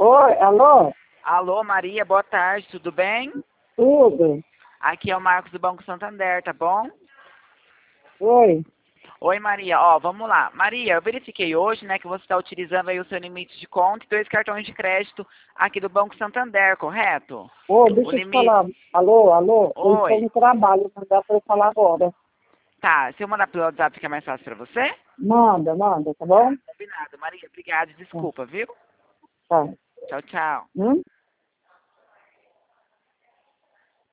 Oi, alô? Alô, Maria, boa tarde, tudo bem? Tudo? Aqui é o Marcos do Banco Santander, tá bom? Oi? Oi, Maria, ó, vamos lá. Maria, eu verifiquei hoje, né, que você está utilizando aí o seu limite de conta e 2 cartões de crédito aqui do Banco Santander, correto? Ô, O deixa eu te limite... falar. Alô, alô? Eu estou Oi. no trabalho, não dá pra eu falar agora. Tá, se eu mandar pelo WhatsApp fica mais fácil pra você? Manda, tá bom? Combinado. Maria, obrigada e Tá. desculpa, viu? Tá. Tchau, tchau. Hum?